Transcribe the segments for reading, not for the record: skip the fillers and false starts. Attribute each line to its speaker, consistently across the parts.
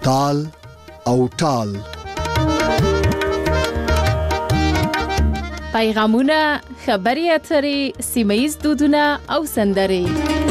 Speaker 1: تال او ټال.
Speaker 2: پیغامونه، خبري اترې، سیمه‌ییز دودونه او سندرې.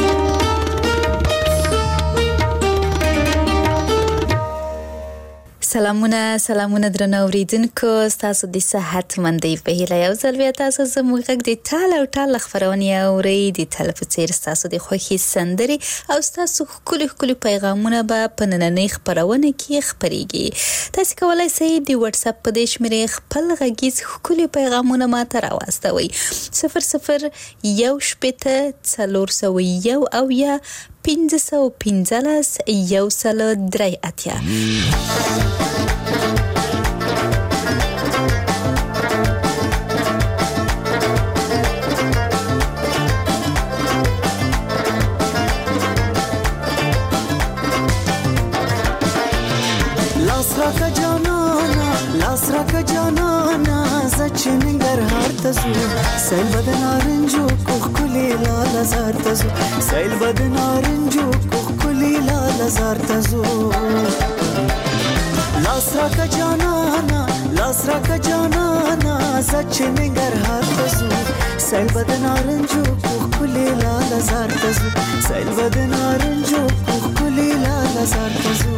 Speaker 3: سلامونه درنو اوریدونکو، تاسو د صحت مندۍ په هیله یو ځل بیا تاسو زموږ غږ د ټال او ټال خبرونه اورئ. د ټال په څیر تاسو د خوښي سندرې او تاسو ښکلي پیغامونه به په نننۍ خبرونه کې خپرېږي. تاسو کولای شئ د واتس اپ په دې شمېرې خپل غږیز ښکلي پیغامونه ماته راواستوئ. 00 401 515 103.
Speaker 4: لاس راکا جانانا زچ ننګرهار ته زو سیل بد نارنجو کوخلی لال زار ته زو سیل بد نارنجو کوخلی لال زار ته زو لاس راکا جانانا زچ ننګرهار ته زو سیل بد نارنجو کوخلی لال زار ته زو سیل بد نارنجو کوخلی لال زار ته زو.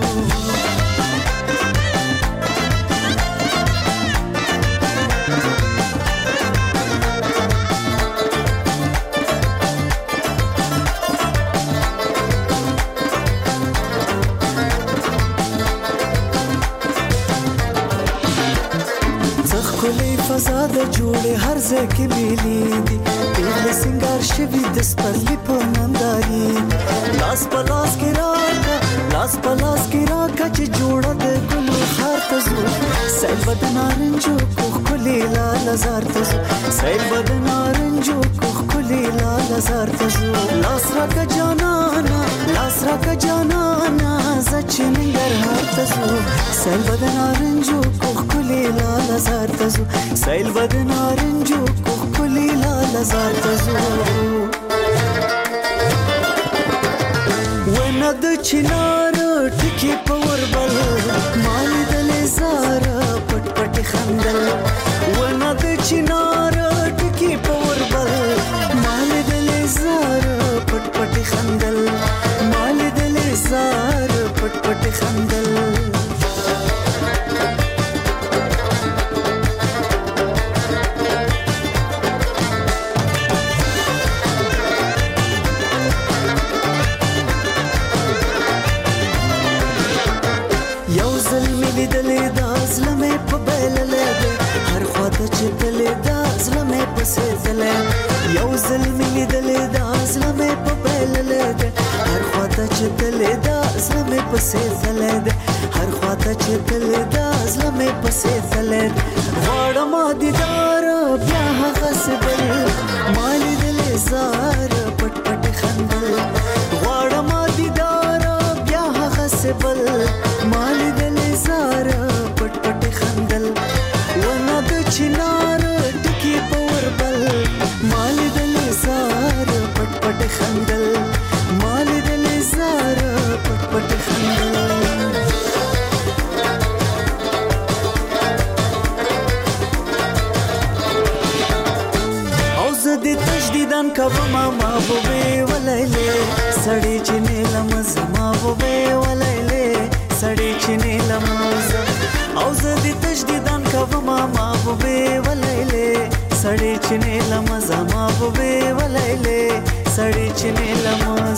Speaker 4: فضا د جوړه هر ځای کې ملي دي پیغله سنگار شوی د سپرلی په ننداري لاس پلاس کې راکا چې جوړه د ګلو خار ته زو سیل بد نارنجو کوخلی لال زار ته زو سیل بد نارنجو کوخلی لال زار ته زو لاس راکا جانانا زچ ننګرهار ته زو سیل بد نارنجو کوخلی لال زار ته زو سیل بد نارنجو کوخلی لال زار ته زو ونه د چنار ټکی پوربل مال دلې زار پټ پټ خندل ونه د چنار ټکی پوربل مال دلې زار پټ پټ خندل مال دلې زار پټ پټ خندل یو ظلمي دلې دا زلمې په بللې ده هر خواته چې دلې دا زلمې په سېدلې ده هر خواته چې دلې دا زلمې په سېدلې ده غواړم دیدار بیا هغه سبل مال دلې زار پټ پټ خندل غواړم دیدار بیا هغه سبل مال دلې زار پټ پټ خندل ونه د چنار ټکی پوربل مال دلې زار پټ پټ خندل مال دلې زار پټ پټ خندل او زه تجدیدان کوم محبوبې ولایلې سړی چې نیلم زما بوبې ولایلې سړی چې نیلم او زه تجدیدان کوم محبوبې ولایلې سړی چې نیلم زما بوبې ولایلې سړی چې نیلم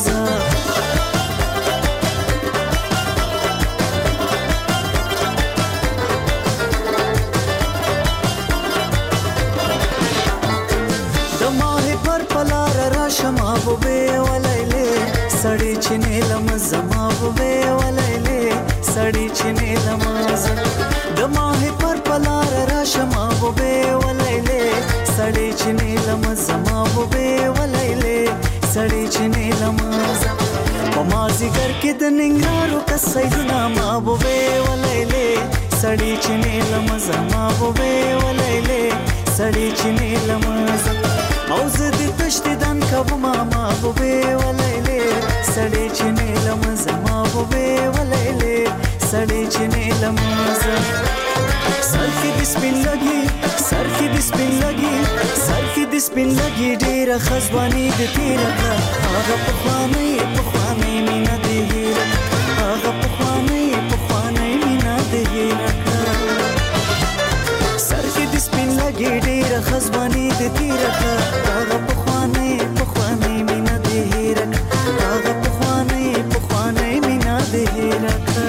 Speaker 4: شما بوبې ولایلې سړی چې نیلم زما بوبې ولایلې سړی چې نیلم د ماه پر پلار را شما بوبې ولایلې سړی چې نیلم زما بوبې ولایلې سړی چې نیلم په مازیګر کې د ننګرهارو کسایدونه ما بوبې ولایلې سړی چې نیلم زما بوبې ولایلې سړی چې نیلم او زه د تشدیدان کوم ما بوبې ولایلې سړی چې نیلم زما بوبې ولایلې سړی چنې لمازه سر کې د سپین لګي سر کې د سپین لګي سر کې د سپین لګي ډېره خزواني د تیره کړه هغه پخوانۍ مینه دې هېره هغه پخوانۍ مینه دې هېره کړه سر کې د سپین لګي ډېره خزواني د تیره کړه هغه پخوانۍ مینه دې هېره کړه هغه پخوانۍ مینه دې هېره کړه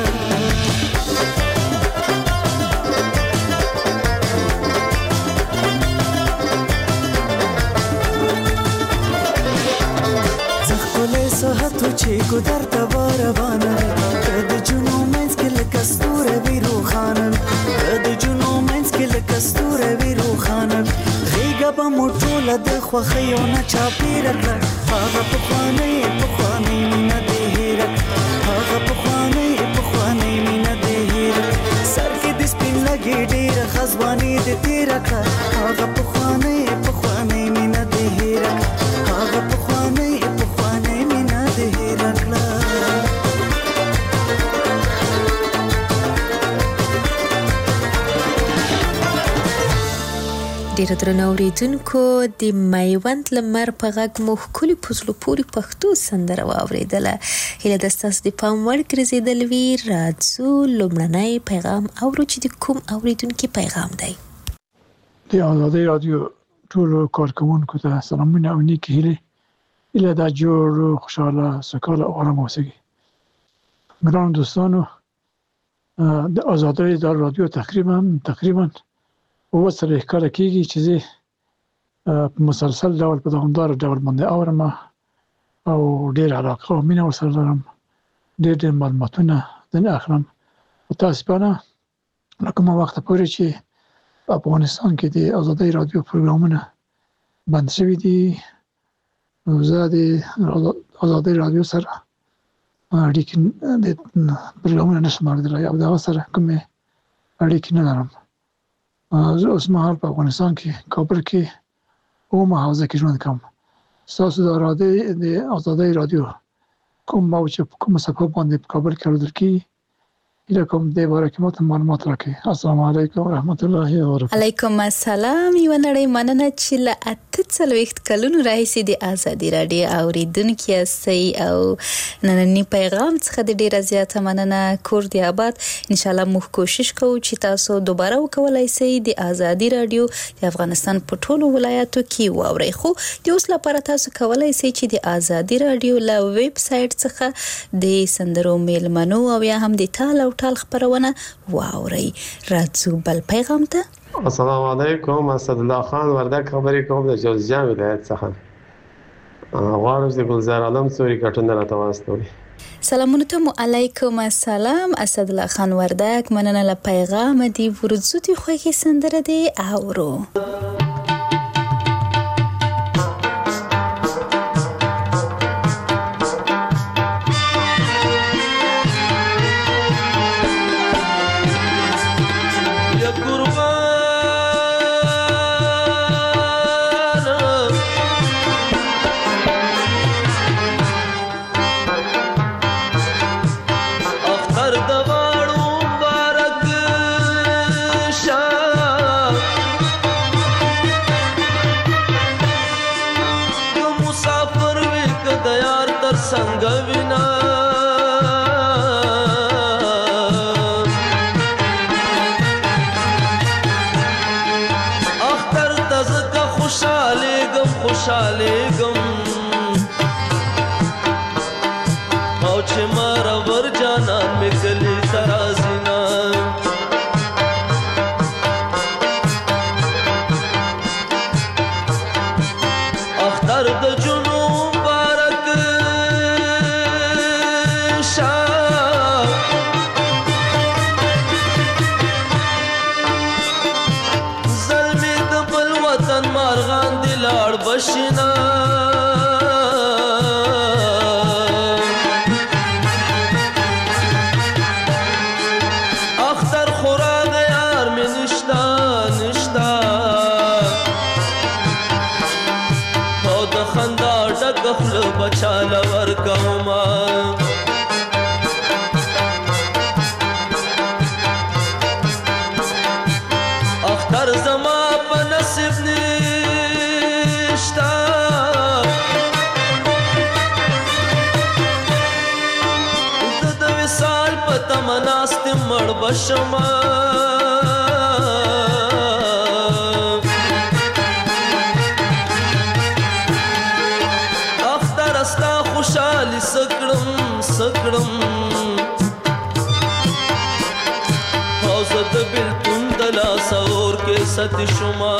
Speaker 4: سهتو چې ګدر ته روانه د جنو منځ کې لکه ستوره وي روښانه د جنو منځ کې لکه ستوره وي روښانه غېږه به مو ټوله د خوښیو نه چاپېره کړه هغه پخوانۍ مینه دې هېره کړه هغه پخوانۍ مینه دې هېره کړه سر کې د سپین لګي ډېره خزواني دې تېره کړه هغه پخوانۍ مینه دې هېره کړه هغه پخوانۍ
Speaker 3: ډیره درنو اوریدونکو د میوند لمر په غږ مو ښکلي په زړه پورې پښتو سندره واورېدله. هیله ده ستاسو د پام وړ ګرځېدل وي. راځو لومړنی پیغام اورو چې د کوم اوریدونکي پیغام دی.
Speaker 5: د آزادۍ رادیو ټولو کارکوونکو ته سلامونه او نیکې هیله ده جوړ خوشحاله سوکاله او آرام اوسئ. ګرانو دوستانو، د آزادۍ رادیو تقریبا اوه څلوېښت کاله کېږي چې زه په مسلسل ډول په دوامداره ډول باندې اورم او ډېر علاقه او مینه ورسره لرم. ډېر معلوماتونه ځنې اخلم. متاسفانه له کومه وخته پورې چې په افغانستان کې د آزادۍ رادیو پروګرامونه بند شوي دي، زه د آزادۍ رادیو سره اړیکې د پروګرامونه نشم اورېدلی او د هغه سره کومې اړیکې نه لرم. زه اوس مهال په افغانستان کې کابل کې اومه حوزه کې ژوند کوم. ستاسو د آزادۍ رادیو کوم موج په کومه صفحه باندې په کابل کې اورېدل کېږي، هیله کوم دې باره کې ماته معلومات راکړئ. السلام علیکم ورحمت الله وبرکاته.
Speaker 3: علیکم السلام. یوه نړۍ مننه چې له 48 کلونو راهیسې د آزادۍ راډیو اورېدونکي یاستئ او ننني پیغام څخه د ډېره زیاته مننه. کور دې آباد. انشاءالله موږ کوشش کوو چې تاسو دوباره وکولای شئ د آزادۍ راډیو د افغانستان په ټولو ولایاتو کې واورئ. خو د اوس لپاره تاسو کولای شئ چې د آزادۍ راډیو له ویب سایټ څخه د سندرو میلمنو او یا هم د ټال او ټال خبرونه واورئ. راځو بل پیغام ته.
Speaker 6: السلام علیکم. اسدالله خان وردک خبرې کوم د جوزجان ولایت څخه. غواړم چې ګلزار عالم سوري کټونه راته واستوي.
Speaker 3: سلامونه ته مو علیکم السلام. اسدالله خان وردک مننه له پیغام دی. ورځو دی خوږی سندره دی اورو.
Speaker 7: خوشالېږم او چې ماره ور جانان مې کلي ته راځي نه اختر د جنوب بارک شاه زلمې د بل وطن مارغان دي لاړ بشنا اختر خورا د یار مې نشتا نشتا او د خندا ډک خوله بچاله ورکوما مناست مړ بشما اختر استا خوشالي سکړم او زه د بلتون د لاس اور کې ست شما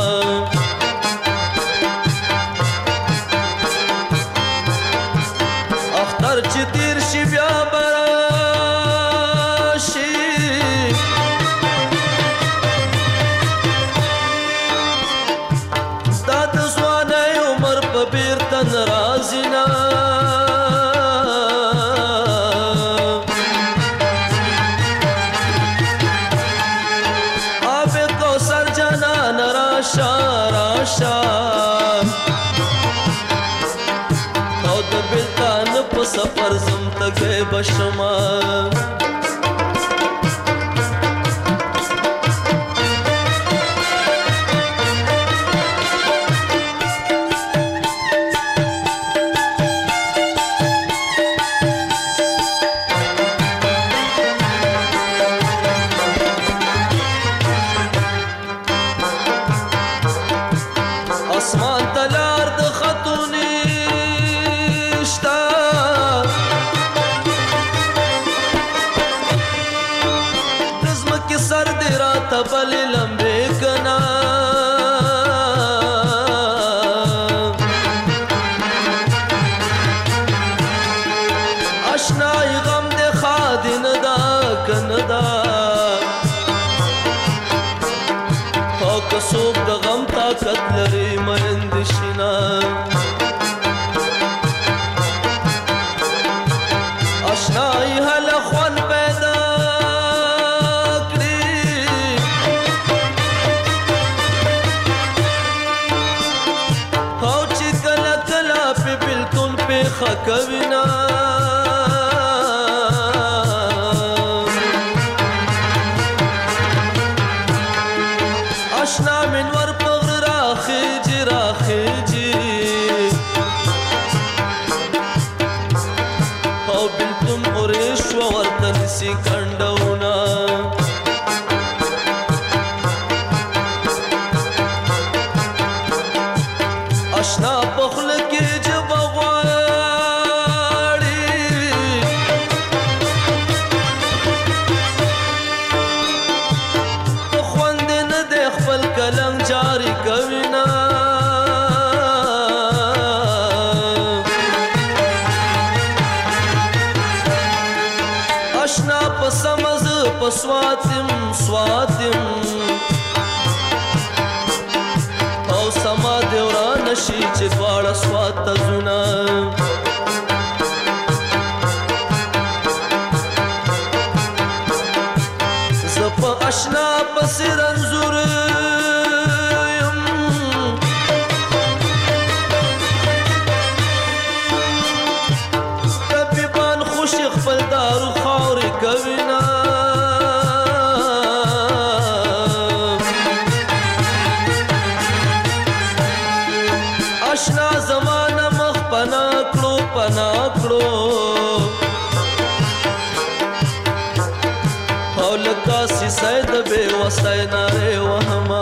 Speaker 7: اختر چې تیر شي بیا براشي دا د ځوانۍ عمر په بیرته نه راځي نه آب کوثر جانان راشه او د بلتان په سفر زم تګی بشما اسمان تلار د خطونی شتا دزمکی سر دی راتا بلی لمبی کنا اشنای غم دی خادی ندا کندا او کسوک د غم طاقت لري مندشنا اشنای هل خوان پیدا کړی او چې کله کله په بلتون په خکوینا اشنا منور پغر راخیجی او بلتون اوریش و ورطن سی کنڈونا اشنا پخل کی جب غواړي خوند نه د خپل کلم جاری کوینا اشنا پسمز پسواتم او سما دیوران شي چې دواړه سوات زونه زپ اشنا پس رنزور طبيبان خوش خپل دارو خاورې کوینا اشنا زمانه مخ پنا کړو او لکه سید به وسای ناره وهما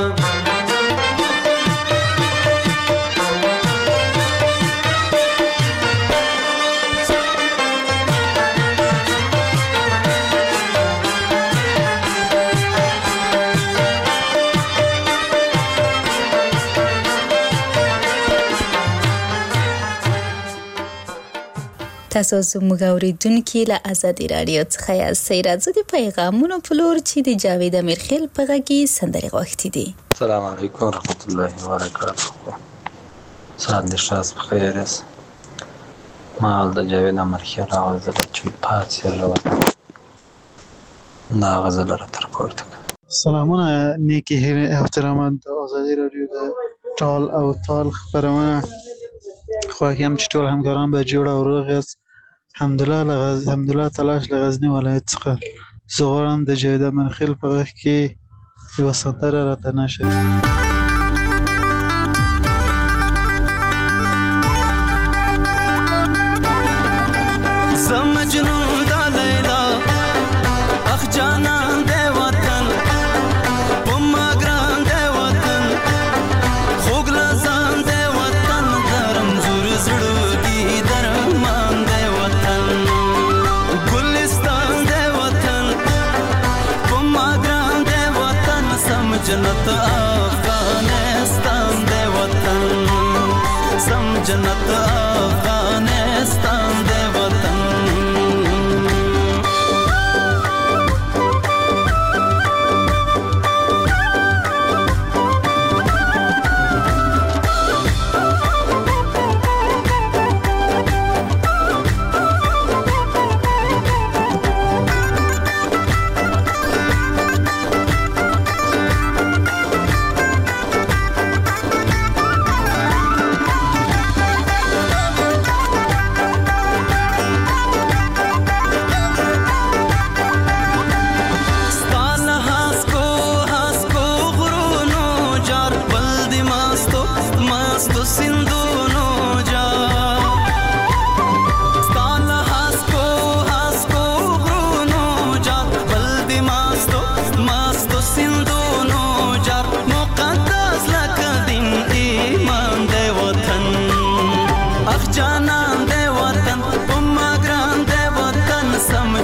Speaker 3: تاسو زموږ اوریدونکي له آزادي رادیو څخه یاستئ. راځو د پیغامونو په لور چې د جاوید امیرخیل په غږ کې سندرې غوښتې دي.
Speaker 8: السلام علیکم ورحمت الله وبرکاته. سهار دې ښه بخیر یاست. ما د جاوید امیرخیل غزل چې پاتې راوړم دا غزل را تر پورته.
Speaker 9: سلامونه نیکی احترامات د آزادي رادیو د ټال او تال خبرونه خواهیم چې ټول همکاران به جوړ او روغ یاست. الحمدلله تلاش له غزني ولایت څخه زه غواړم د جاوید امیرخیل په غږ کې یوه سندره راته نشر
Speaker 4: زه مجنون د لیلا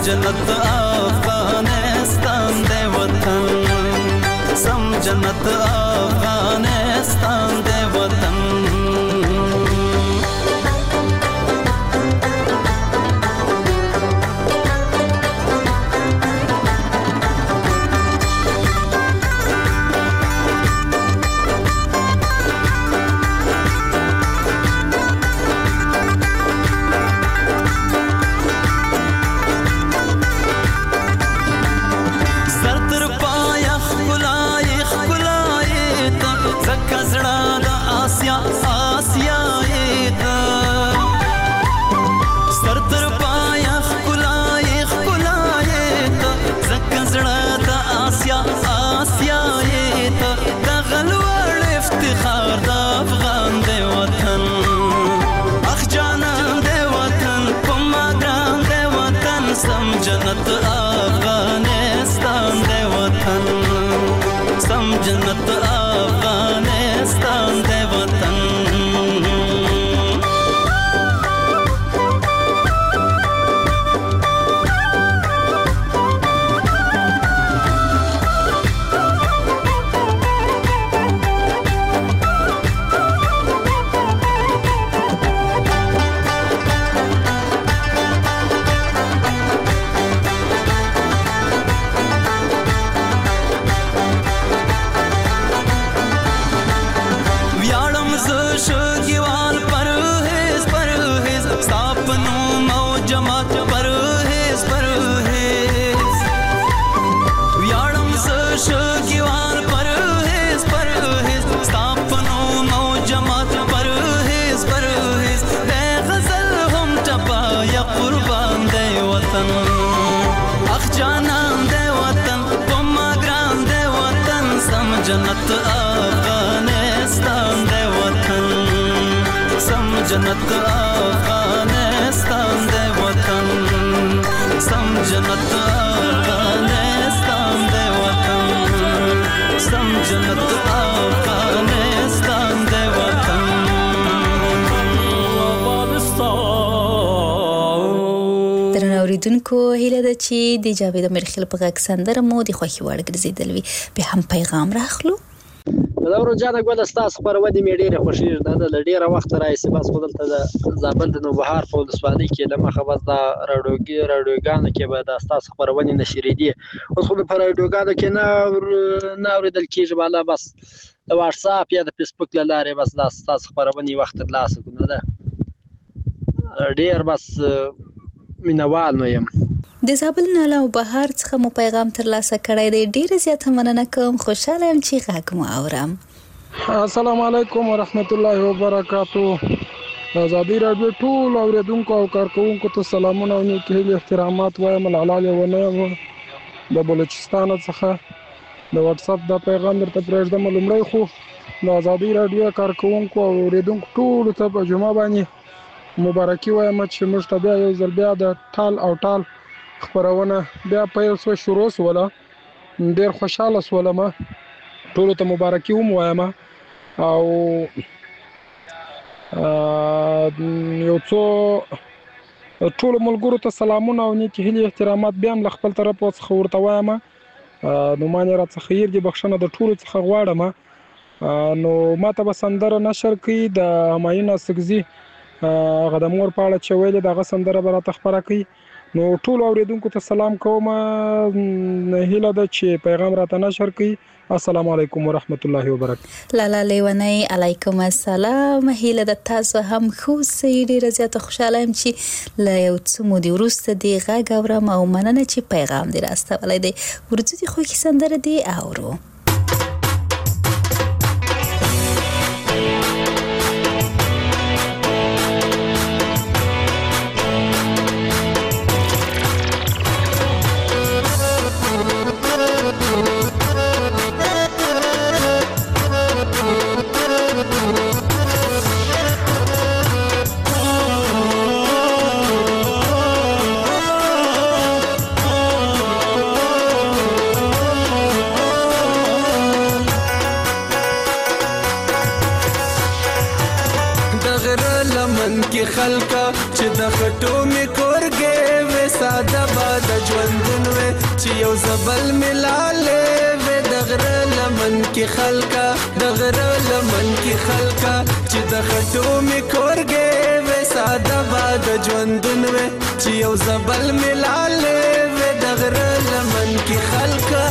Speaker 7: جنت افغانستان دی وطن سم جنت افغانستان دی وطن جنت افغانستان دی وطن سم جنت افغانستان دی وطن جنت افغانستان دی وطن سم جنت افغانستان دی وطن سم جنت افغانستان دی وطن سم جنت افغانستان دی وطن
Speaker 3: درنو اوریدونکو هیله ده چې د جاوید مرخیل په غږ سندره مو د خوښي وړ ګرځیدل وي به هم پیغام راخلو
Speaker 10: دا ورځاده ګل استاد خبرونه مې ډېره خوشیږي دا د ډېره وخت راځي بس خپل ته د زابل د نوبهار په ولسوالۍ کې لمخه بس دا راډیوګانو کې به د استاد خبرونه نشریدي اوس خو په راډیوګانو کې نه اوریدل کېږي بالا بس د واتس اپ یا د فیسبوک لاره بس د استاد خبرونه وخت ترلاسه کوم ده ډېر بس مینوال نو یم
Speaker 3: د زابل نه له بهر څخه مو پیغام ترلاسه کړی دی ډیره زیاته مننه کوم خوشاله یم چې غږ مو اورم
Speaker 11: السلام علیکم ورحمت الله وبرکاتو آزادی رادیو ټول اوریدونکو او کارکونکو ته سلامونه او نیکه احترامات وایم لاله ونه د بلوچستان څخه د واتس اپ د پیغام درته پرېږدم لومړی خو د آزادی رادیو کارکونکو او اوریدونکو ټول ته په جمعه باندې مبارکي وایم چې موږ ته بیا یو ځل بیا د ټال او ټال خبرونه بیا په یو څه شروع وسوله ډېر خوشاله سولم ټول ته مبارکي وایم او یو څو ټول ملګرو ته سلامونه او نیکه هیلې احترامات بیا هم خپل طرف څخه ورته وایم نو مانه را څخه یې د بخښنه د ټول څخه غواړم نو ماته به سندره نشر کړي د همایون اسکزي غدمور په اړه چې ویلې دغه سندره به راته خپره کړي نو ټول اوریدونکو ته سلام کوم هیله ده چې پیغام راته نشر کړي السلام علیکم ورحمت الله وبرکاته
Speaker 3: لالا لیونی علیکم السلام هیله ده تاسو هم خو ډیره زیاته خوشاله یم چې له یو څه مودې وروسته دې غږ اورم او مننه چې پیغام دې راستولی دی ورځو دې خوښي سندره دې اورو
Speaker 7: کورګې وې ساده باد ژوندون وې چې یو زبل ملاله وې د غره لمن کې خلکا د غره لمن کې خلکا چې د خټو می کورګې وې ساده باد ژوندون وې چې یو زبل ملاله وې د غره لمن کې خلکا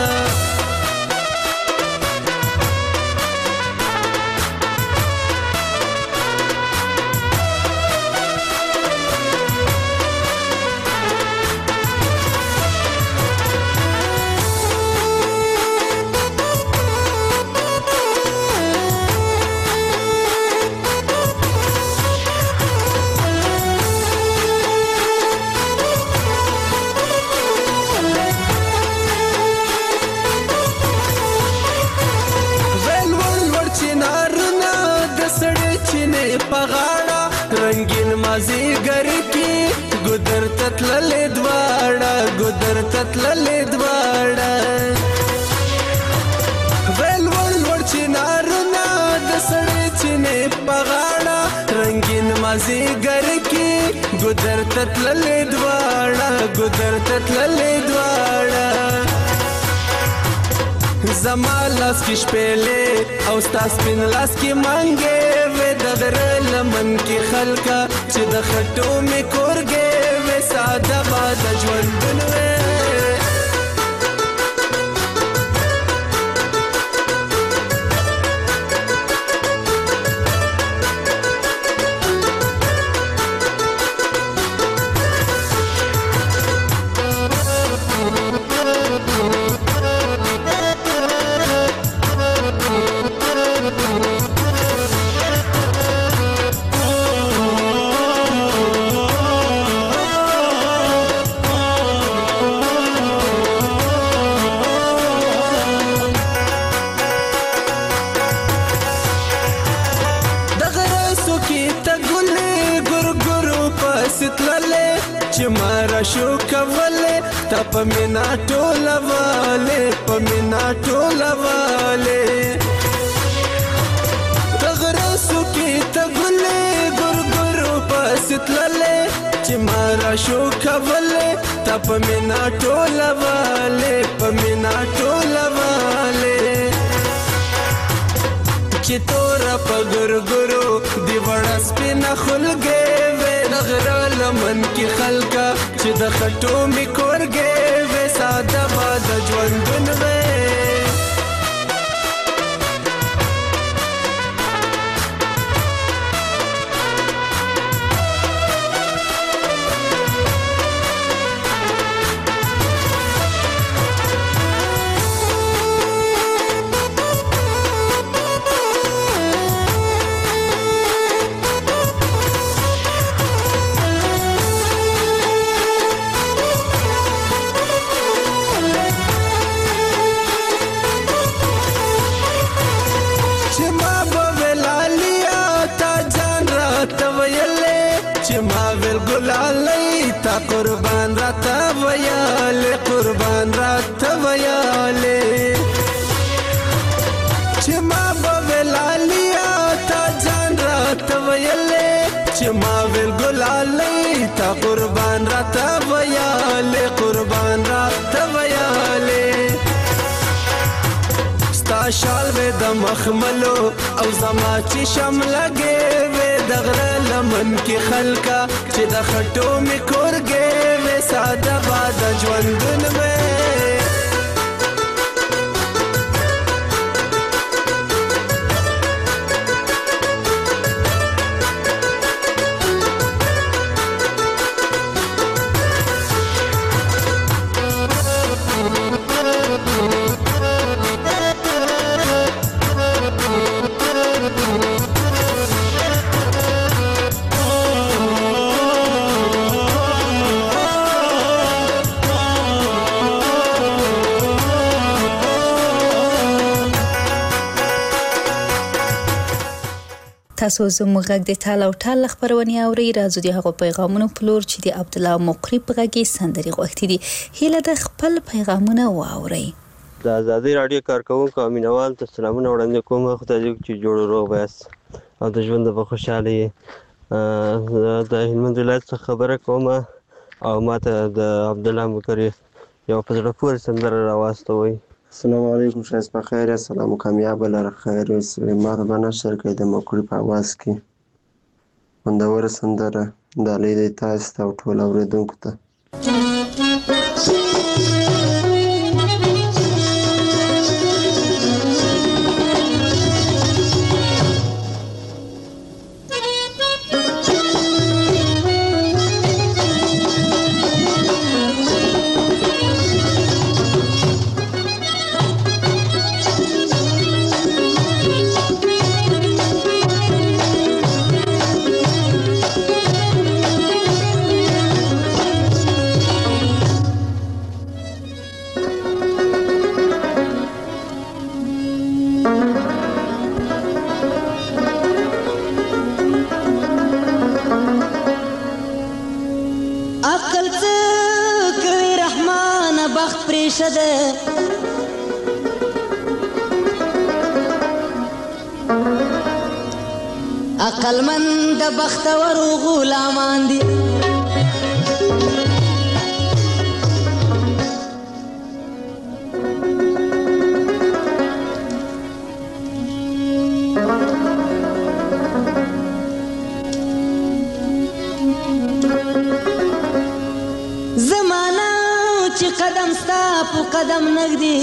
Speaker 7: رنگین مازیګر کې ګودر تتللې دواړه ګودر تتللې دواړه ول ول ور چنارونه د سړې چینه پغاړه رنگین مازیګر کې ګودر تتللې دواړه ګودر تتللې دواړه زما لاس کې شپېلې او ستا سپین لاس کې مانګې وې د غره لمن کې خلکا چې د خټو مې کورګې وې ساده باد ژوندون وې چې مارا شو کوله تا په مینا ټوله والے په مینا ټوله والے تغرسو کې تګله ګورګورو پستلله چې مارا شو کوله تا په مینا ټوله والے په مینا ټوله والے چې تور په ګورګورو دی وړا سپینا خلګې غره لمن کې خلکا چې د خټو می کورګې وې ساده باد ژوندون وې قربان راته ویاله قربان راته ویاله چې ما به ولالیا تا جان راته ویاله چې ما ول ګلاله تا قربان راته ویاله قربان راته ویاله ستا شال به د مخملو او زما چې شم لګې وې د غره لمن کې خلکا چې د خټو می کورګې وې ساده باد ژوندون وې
Speaker 3: تاسو زموږ غږ د ټال او ټال خبرونه اوري راځو د هغو پیغامونو پلور چې د عبد الله مقری په غږ سندري غوښتي دي هله د خپل پیغامونه واوري
Speaker 12: د آزادۍ رادیو کارکونکو امینوال ته سلامونه وړاندې کوم خدای دې چې جوړ روغ وایس او د ژوند په خوشحالي د هلمند ولایت څخه خبره کوم او ماته د عبدالله مکري یو په زړه پورې سندره راواستوئ.
Speaker 6: السلام علیکم، ښایست په خیر یاست، سلام و کامیابه لره، خیر اوسئ. ماته به نشر کړئ د مکري په اواز کې خوندوره سندره ډالۍ دی تاسو ته او ټولو اورېدونکو ته.
Speaker 13: عقلمند د بختورو غلامان دي زمانہ چې قدم ستا په قدم نږدې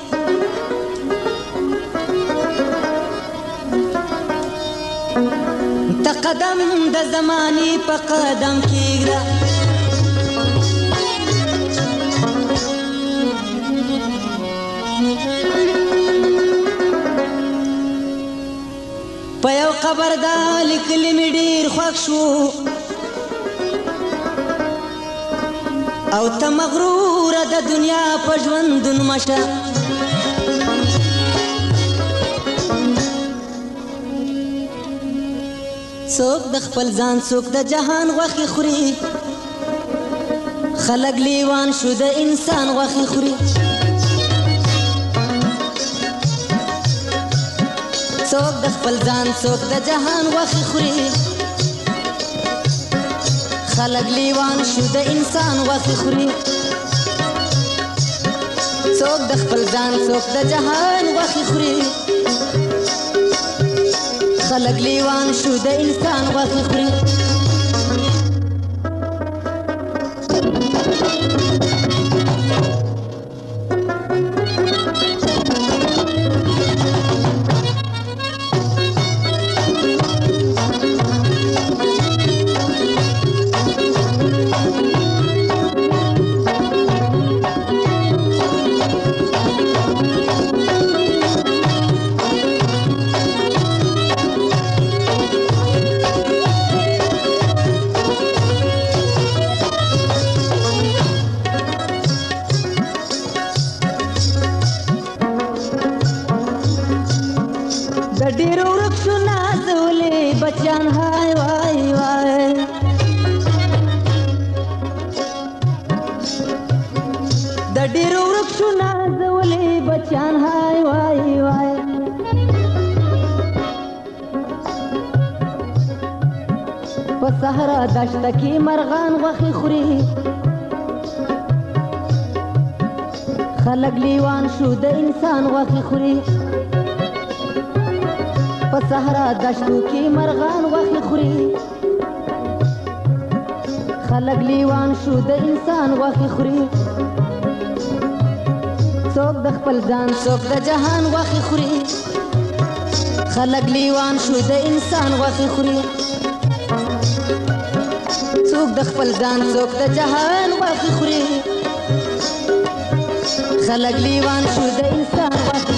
Speaker 13: قدم د زماني په قدم کېږده په یو قبر دا لیکلي مې ډېر خوښ شو او ته مغروره د دنیا په ژوندون مشه څوک د خپل ځان څوک د جهان غوښې خوري خلک لیوان شو د انسان غوښې خوري څوک د خپل ځان څوک د جهان غوښې خوري خلک لیوان شو د انسان غوښې خوري څوک د خپل ځان څوک د جهان غوښې خوري خلق لیوان شو د انسان غوښې خوري صحرا دشته کې مرغان غوښې خوري خلک لیوان شو د انسان غوښې خوري په صحرا دشتو کې مرغان غوښې خوري خلک لیوان شو د انسان غوښې خوري څوک د خپل ځان څوک د جهان غوښې خوري خلک لیوان شو د انسان غوښې خوري څوک د خپل ځان څوک د جهان غوښې خوري خلک لیوان شو د انسان غوښې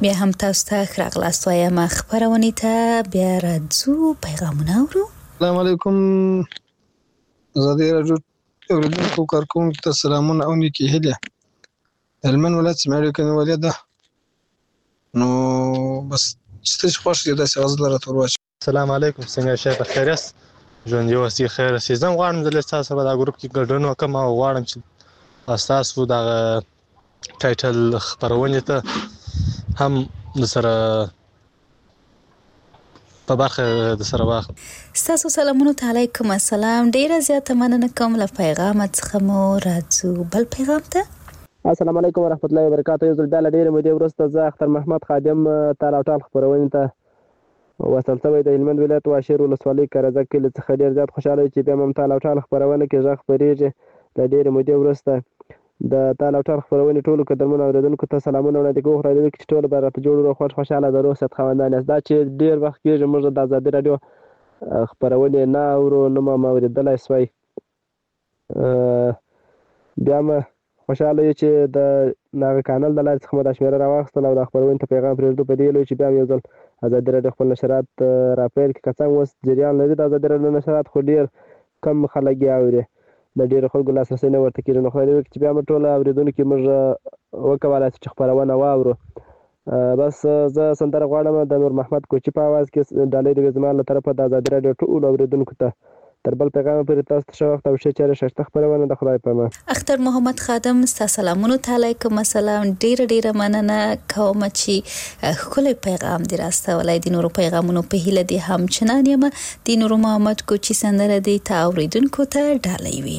Speaker 3: بیا هم تاسو ته ښه راغلاست وایم خپرونې ته. بیا راځو پیغامونه اورو.
Speaker 14: السلام علیکم. ازادي راډیو اوریدونکو کارکوونکو ته سلامونه او نیکې هیلې. هلمند ولایت سیمه کې ولې ده نو بس ستاسو خوښ دي داسې غزل راته ورواچوئ.
Speaker 15: السلام علیکم. څنګه شئ؟ په خیر یاست؟ ژوند یې اوسې خیر اوسې. زه هم غواړم چې تاسو سره په دا ګروپ کې ګډون وکړم او غواړم چې ستاسو دغه ټایټل خپرونې ته هم سره په برخه د سره واخلم.
Speaker 3: ستاسو سلامونه ته علیکم السلام. ډیره زیاته مننه کوم له پیغام څخه مو راځو بل پیغام ته.
Speaker 10: السلام علیکم ورحمت الله وبرکاته. یو ځل بیا له ډېرې مودې وروسته زه اختر محمد خادم تال او ټال خپرونې ته وصل شوی د هلمند ولایت واشیر ولسوالۍ کرزه کلي څخه ډېر زیات خوشحاله یم چې بیا هم تال او ټال خپرونه کې غږ خپرېږي. له ډېرې مودې وروسته د تال او ټال خپرونې ټولو قدرمنو اورېدونکو ته سلامونه وړاندې کوم. خدای دې وکړي چې ټول به راته جوړ وروغ خوشحاله د روغ صحت خاوندان یاست. دا چې ډېر وخت کېږي موږ د ازادي راډیو خپرونې نه اورو نه مو اورېدلی سوی. بیا مو خوشحاله یو چې د هغه کانال د لارې څخه مو دا شمېره راواخیستل او دا خپرونې ته پیغام پرېږدو په دې هیله چې بیا هم یو ځل ازادي راډیو خپل نشرات راپیل کړي. که څه هم اوس جریان لري د ازادي راډیو نشرات خو ډېر کم خلک یې اوري، د ډېرو خلکو لاسرسی نه ورته کېږي. نو خدای دې وکړي چې بیا هم ټول اورېدونکي موږ وکولی شو چې خپرونه واورو. بس زه سندره غواړم د نور محمد کوچي په اواز کې ډالۍ د زما له طرفه د ازادي راډیو ټولو اورېدونکو ته. تر بل پیغام پورې تاسو ته ښه وخت او ښې چارې ښایسته خپرونه د خدای په امان.
Speaker 3: اختر محمد خادم ستا سلامونو ته علیکم السلام. ډیره مننه کوم چې ښکلی پیغام دې راستولی. د نورو پیغامونو په هیله دې همچنان یم. د نور محمد کوچي سندره دې ته اورېدونکو ته ډالۍ وي.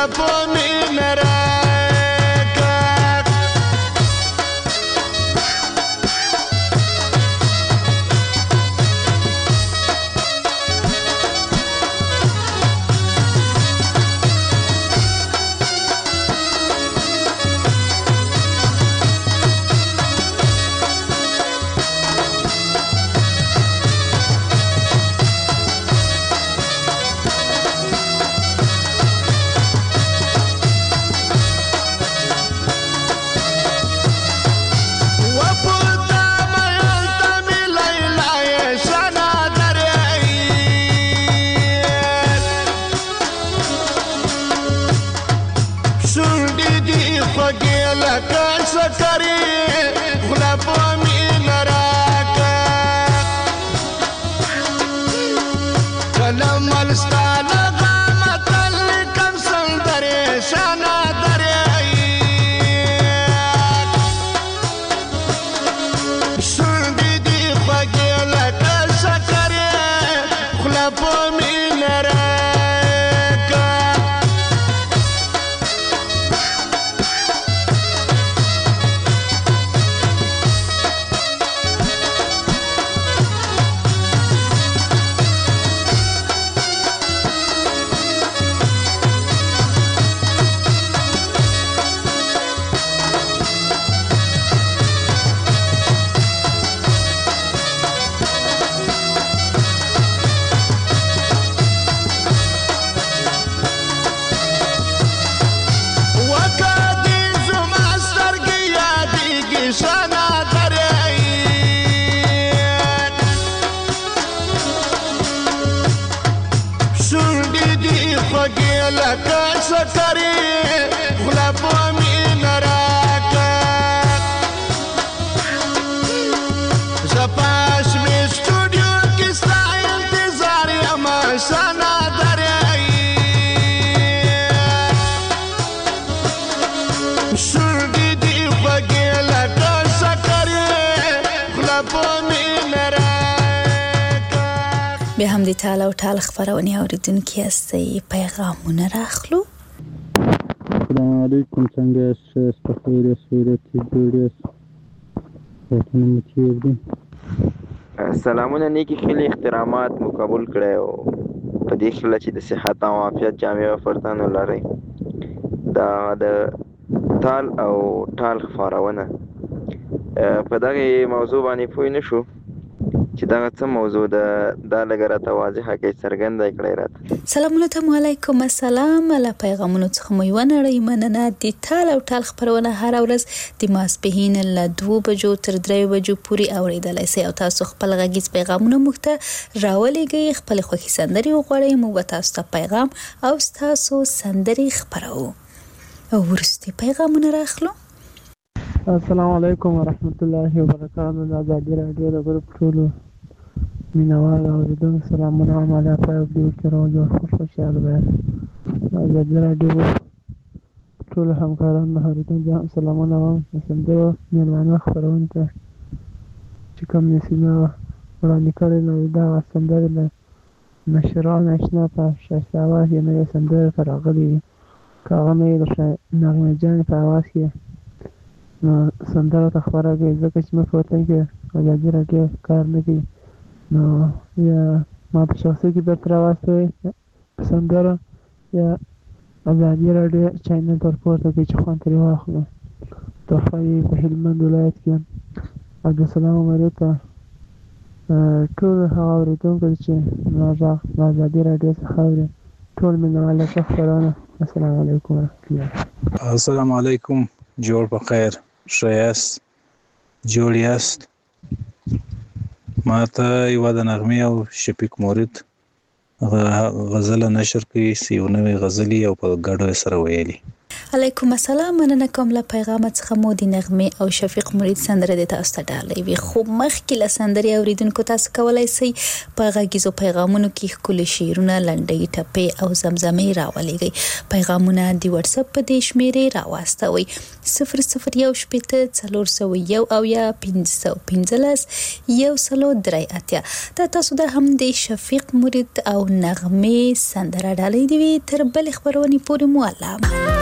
Speaker 7: په مینه راکړه
Speaker 3: بیا هم د ټال او ټال خبرونه اوریدونکو هستي پیغامونه راخلو.
Speaker 16: السلام علیکم، څنګه یاست؟ په خیر یاست؟ صورتي جوړ یاست؟ صحتونه مو چیر دي؟
Speaker 17: سلامونه، نیکی خیلی احترامات مو قبول کړئ او په دې خله چې د صحت او عافیت جامع فرتان ولرئ. دا د ټال او ټال خبرونه په دغه موضوع باندې پوه نه شو چې دا څه موضوع ده، دا لږ راته واضحه کې څرګنده کړئ راته.
Speaker 3: سلامونه ته علیکم السلام. له پیغامونو څخه مو یو نړۍ مننه. د ټال او ټال خبرونه هر ورځ د ماسپښین له 2 بجو تر 3 بجو پورې اوریدلای شئ او تاسو خپل غږیز پیغامونه موږ ته راولېږئ. خپل خوښي سندري وغواړئ، موږ به تاسو ته پیغام او تاسو سندري خبرو. او ورستي پیغامونه راخلو.
Speaker 18: السلام علیکم ورحمت الله وبرکاته. د آزادي راډیو د ګروپ ټولو مینوال اوریدونکو سلامونه عمله په دې کې راځو. خوشاله وای د آزادي راډیو ټول همکارانو اوریدونکو سلامونه وایم. سندرو میلمانه خبرونه ته چې کوم نسیمه وړاندې کړی نو دا سندره د نشران اشنا په شاستاوه یې نه سندره راغلي کاغه نه د نغمه جان په आवाज کې نو سندره ته خبره کوي ځکه چې مې په وطن کې آزادي راډیو کار نه کوي نو یا ما په شخصي کې درته راوستوي سندره یا آزادي راډیو چینل پر پورته کوي چې خوند ترې واخلو. تحفه یې په هلمند ولایت کې عبدالسلام عمري ته ټول هغه اورېدونکو چې د آزادي راډیو څخه اوري ټول مینوال ښه خپرونه. السلام علیکم ورحمت الله.
Speaker 19: السلام علیکم، جوړ په خیر، ښه یاست؟ جوړ یاست؟ ما ته یوه د نغمې او شفیق مورد غزله نشر کړي، یو نوی غزلې او په ګډو یې سره ویلي.
Speaker 3: علیکم السلام. مننه کوم له پیغام څخه مو د نغمه او شفیق مرید سندره د تاسو ته ډالۍ وي. خو مخکې له سندرې اوریدونکو تاسو کولای شئ په غږیزو پیغامونو کې خپل شعرونه لنډۍ ټپې او زمزمې راولېږئ. پیغامونه د واتس اپ په دې شمیرې راواستوئ 0010011515 تاسو د هم د شفیق مرید او نغمه سندره ډالۍ دی تر بل خبرونې پورې معلم.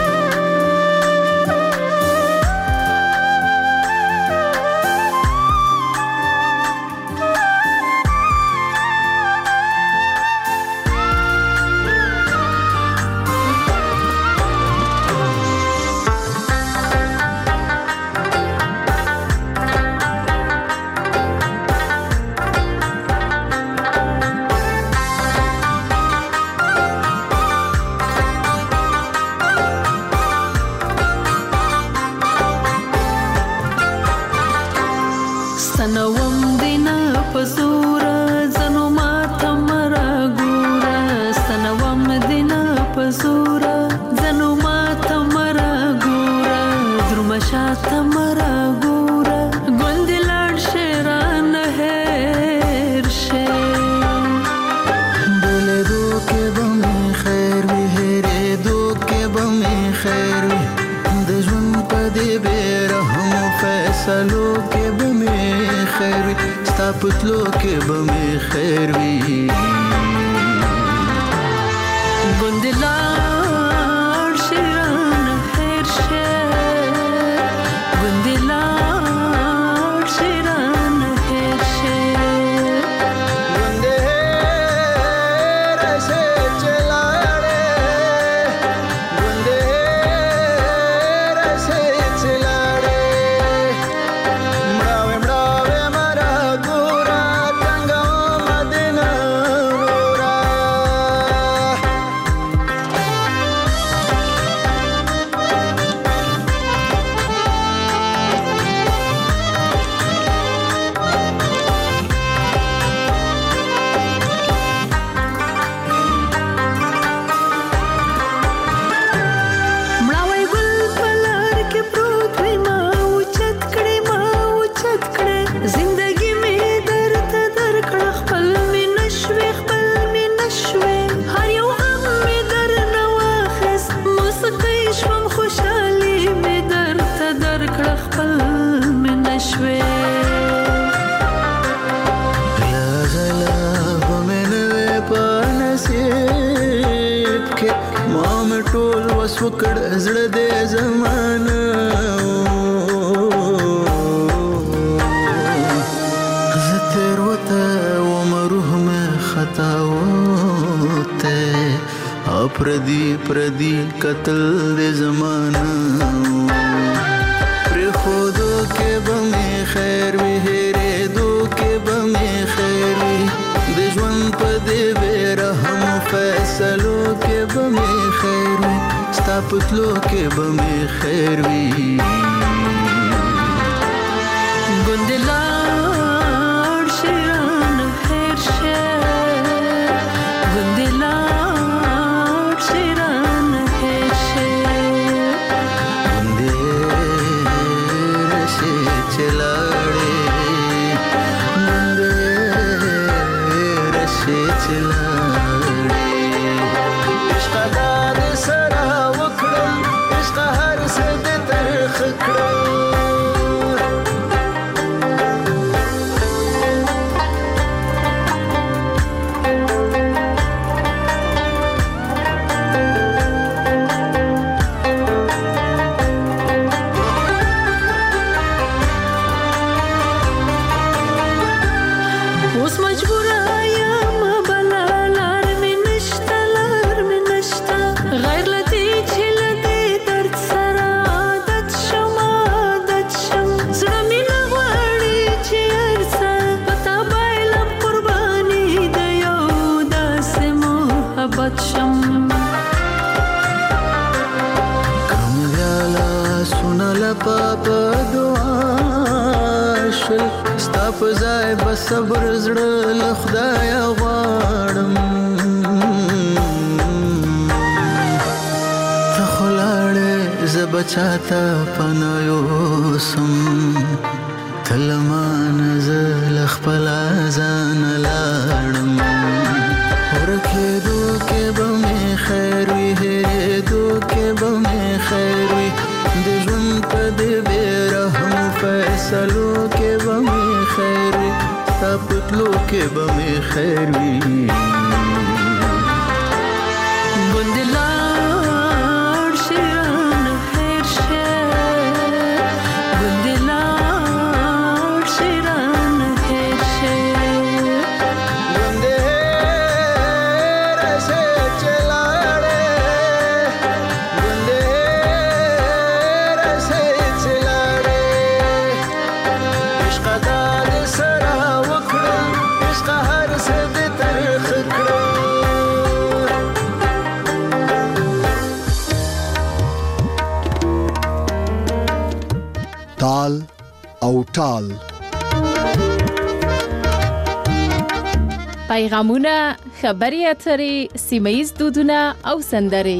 Speaker 7: پتلو کې به مې خیر وي ګوندلار شیران خیر شه ګوندلار شیران خیر شه ګوندې راسه چلاړې ګوندې راسه چلاړې مړاوې وکړ زړه دې زمانه زتر وته ومروه مې خطا وته پردي قتل دې زمانه پر خودو کې به مې خیر وي هېرې دو کې به مې خیر وي د ژوند په دې بې رحم فیصلو کې به مې خیر وي ستا پتلو کې به مې خیر وي ګوندلار شیران خیر شه ګوندلار شیران خیر شه ګوندې راسه چلاړې ګوندې راسه چلاړې عشق دې سره وکړم عشق هر څه دې ترخ کړم صبر زړه له خدایه غواړم ته خو لاړې
Speaker 4: بچاته پنایو سم تلمان زل خپل ځان لاړم ورکېدو کې به مې خیر وي هېرېدو کې به مې خیر وي د ژوند په دې بې رحمو فیصلو کې به مې خیر وي ستا په تلو کې به مې خیر وي ګوندې لاړ شي رانه هېر شي ګوندې لاړ شي رانه هېر شي ګوندې هېره شي چې لاړې ګوندې هېره شي چې لاړې عشقه دا دې سره وکړم عشقه هر څه دې ترخه کړم
Speaker 1: تال او ټال
Speaker 2: پیغامونه، خبرې اترې، سیمه ییز دودونه او سندرې.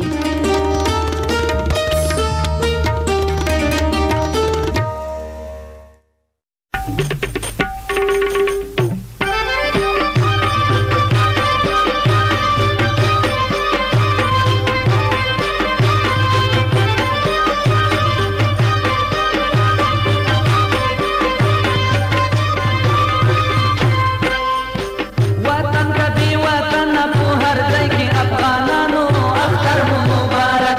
Speaker 7: وطن کبھی وطن په هر ځای کې افغانانو اختر مبارک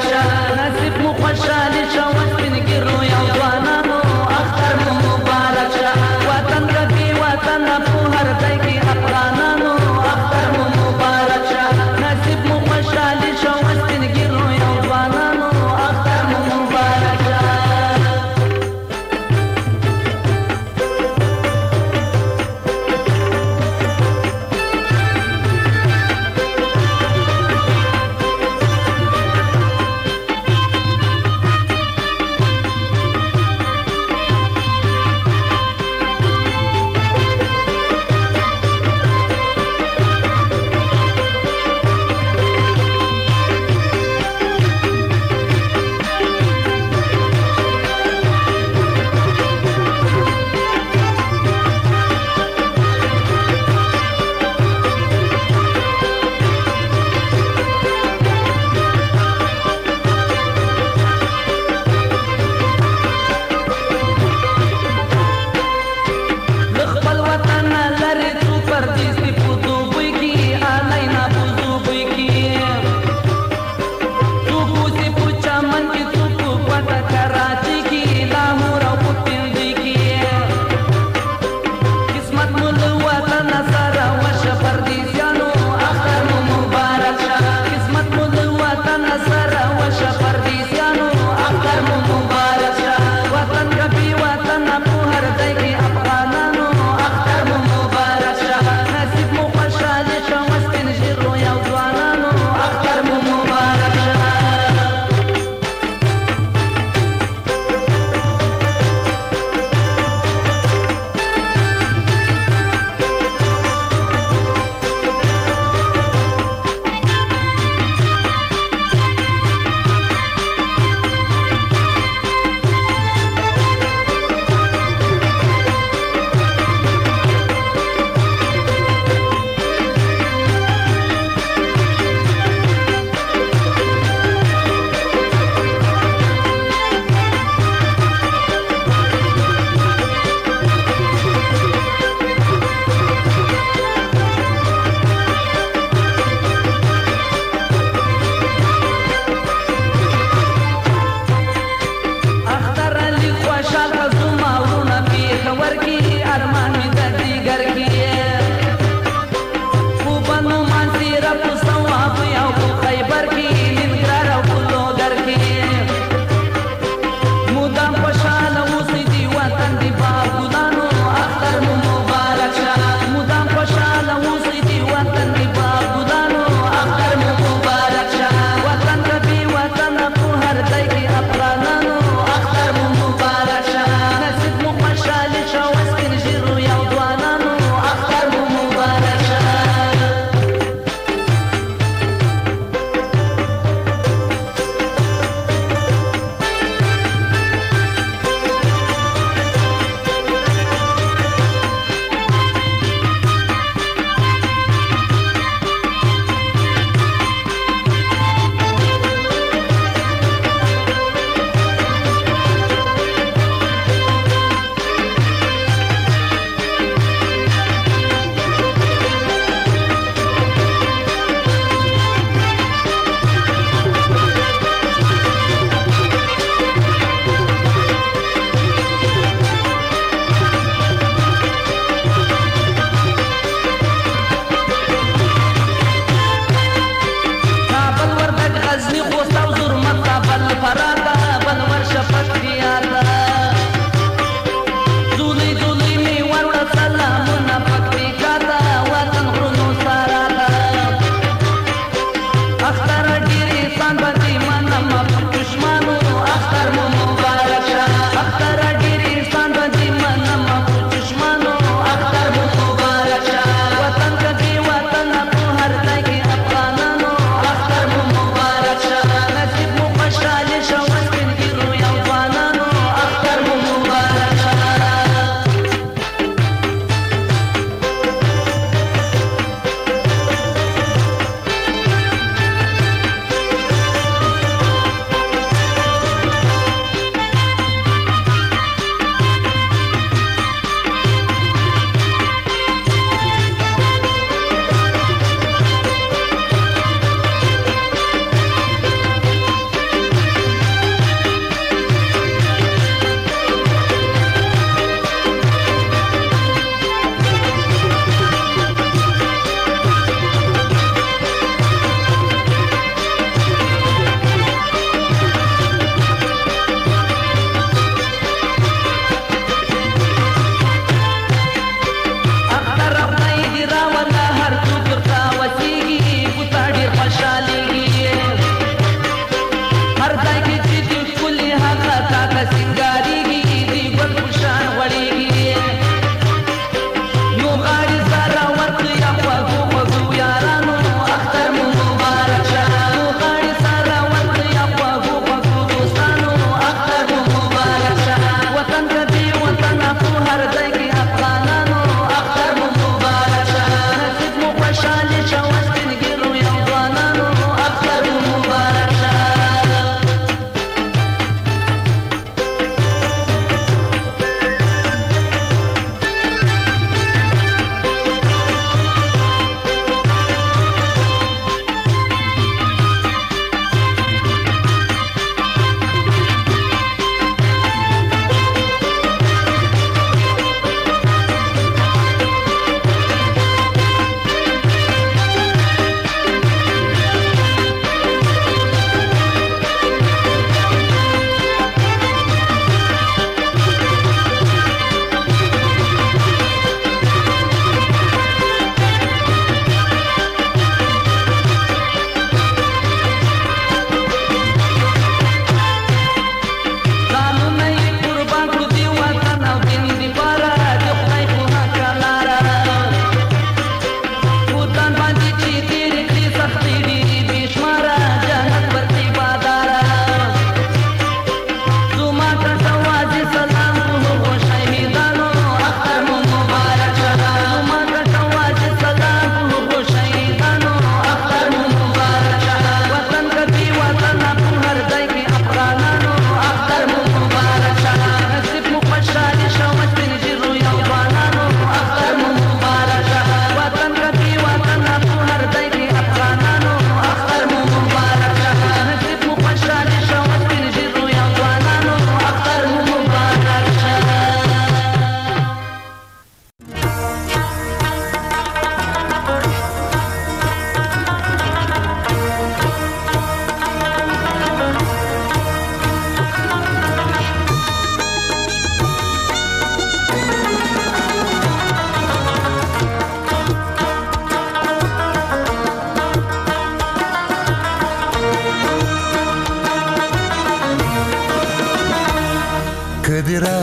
Speaker 7: کدرا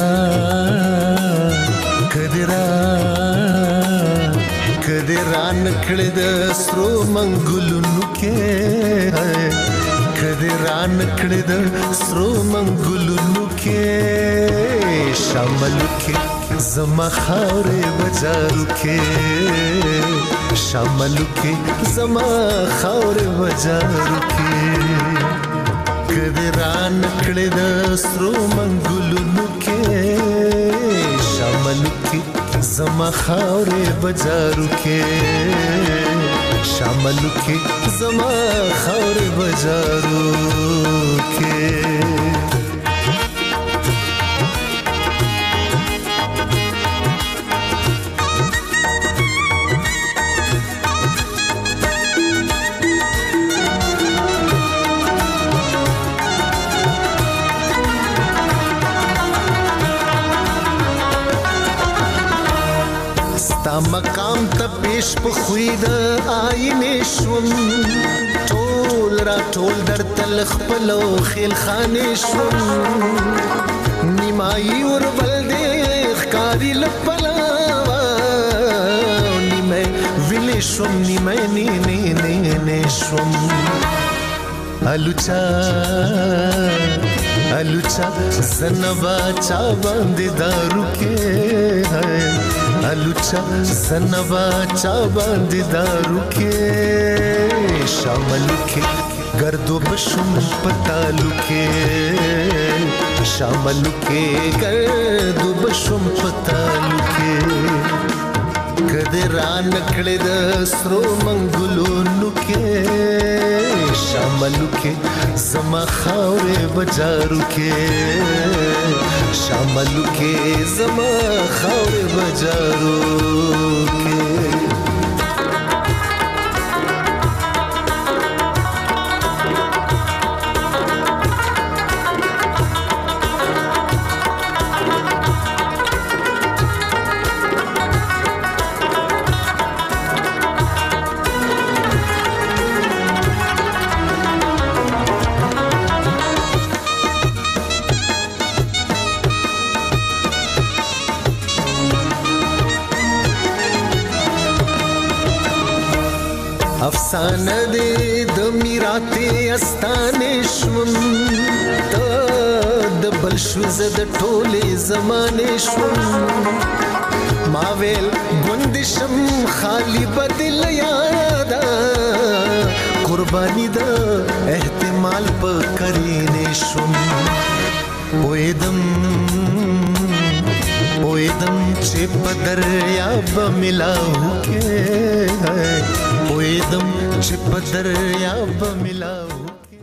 Speaker 7: نکړه د سرو منګلونو کې کدرا نکړه د سرو منګلونو کې شامل کې زما خاورې بازارو کې شامل کې زما خاورې بازارو کې کدرا نکړه د سرو منګلونو کې شامل کې زما خاورې بازارو کې شامل کې زما خاورې بازارو کې مقام ته پیش په خوې د آینې شوم ټول را ټول در تل خپلو خیل خانې شوم نیمایي وربل دې ښکاري لپلاوه نیمه ویلې شوم نیمه نه شوم الوچا زنبا چا باندې دارو کې الوچا زنبا چا باندې دارو کې شامل کې گردو بشم پتالو کې شامل کې گردو بشم پتالو کې کدرا نکړه د سرو منګلونو کې شامل کې زما خاورې بازارو کې شامل کې زما خاورې بازارو کې افسانه دې د میراته استانې شوم ته د بل شو زه د ټولې زمانې شوم ما ویل ګوندشم خالی بدل یادا قرباني د احتمال په کرینې شوم پویدم چې په دریاب ملاو کې پویدم چې په دریاب ملاو